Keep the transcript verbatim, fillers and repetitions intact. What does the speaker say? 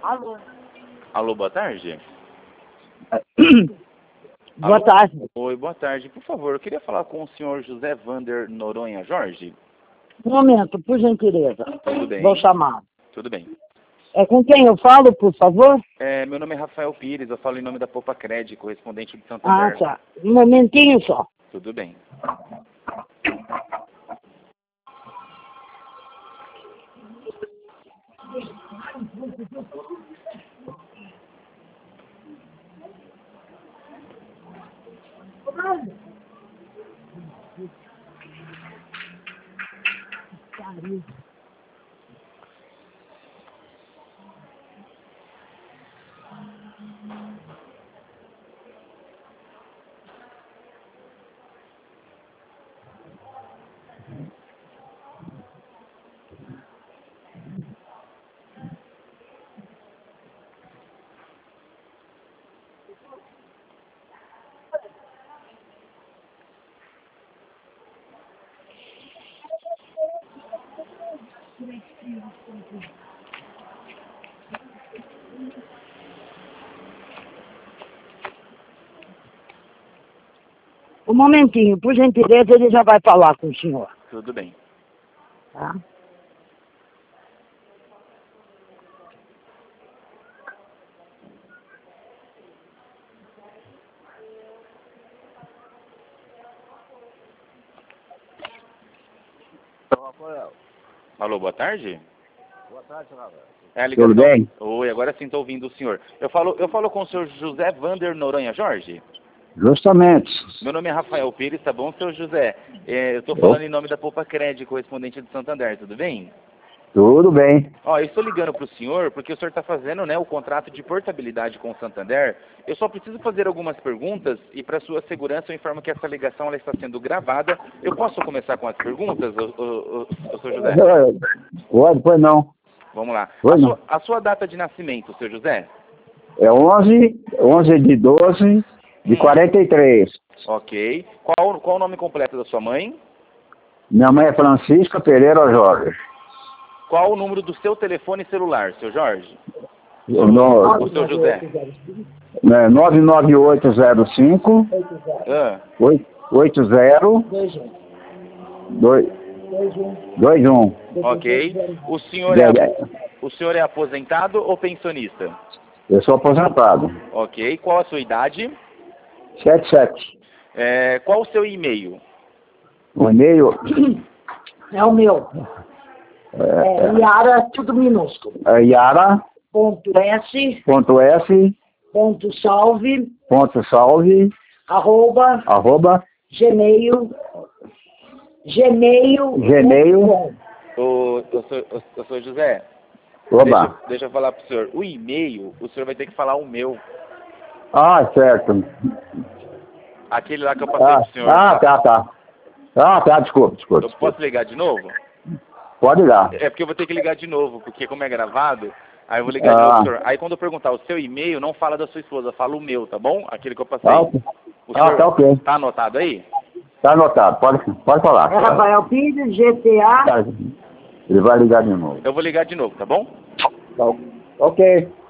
Alô. Alô, boa tarde. Boa Alô? tarde. Oi, boa tarde. Por favor, eu queria falar com o senhor José Vander Noronha Jorge. Um momento, por gentileza. Tudo bem. Vou chamar. Tudo bem. É com quem eu falo, por favor? É, meu nome é Rafael Pires, eu falo em nome da Poupa Cred, correspondente de Ah, Santander. tá. Um momentinho só. Tudo bem. Um momentinho, por gentileza, ele já vai falar com o senhor. Tudo bem. Tá? Alô, boa tarde. Boa tarde, Rafael. É a ligação... Tudo bem? Oi, agora sim estou ouvindo o senhor. Eu falo, eu falo com o senhor José Vander Noronha Jorge. Justamente. Meu nome é Rafael Pires, tá bom, seu José? É, eu estou falando em nome da Poupa Cred, correspondente de Santander, tudo bem? Tudo bem. Ó, eu estou ligando para o senhor porque o senhor está fazendo, né, o contrato de portabilidade com o Santander. Eu só preciso fazer algumas perguntas e, para sua segurança, eu informo que essa ligação ela está sendo gravada. Eu posso começar com as perguntas, o, o, o, o seu José? Pode, pois não. Vamos lá. Pois A não. sua, a sua data de nascimento, seu José? É onze, onze de doze de Hum. quarenta e três. Ok. Qual, qual o nome completo da sua mãe? Minha mãe é Francisca Pereira Jorge. Qual o número do seu telefone celular, seu Jorge? No, O seu José? é, nove nove oito zero cinco Ah, oito zero dois um. ok. O senhor, é, o senhor é aposentado ou pensionista? Eu sou aposentado. Ok. Qual a sua idade? sete sete. É, qual o seu e-mail? O e-mail É o meu. É, Yara, tudo minúsculo. é Yara Ponto S, ponto S ponto salve, ponto salve arroba, arroba gmail, gmail, Gmail. ponto com. O, o, senhor- o, o senhor José, Oba. deixa, deixa eu falar para o senhor. O e-mail, o senhor vai ter que falar o meu. Ah, certo. Aquele lá que eu passei Ah, pro senhor. ah, tá, tá. Ah, tá, desculpa, desculpa. Eu posso ligar de novo? Pode ligar. É porque eu vou ter que ligar de novo, porque como é gravado, aí eu vou ligar de Ah. novo, senhor. Aí quando eu perguntar o seu e-mail, não fala da sua esposa, fala o meu, tá bom? Aquele que eu passei. Tá, ok. O Ah, senhor tá ok. tá anotado aí? Tá anotado, pode, pode falar. É Rafael Pires, G T A. Tá. Ele vai ligar de novo. Eu vou ligar de novo, tá bom? Tá, ok.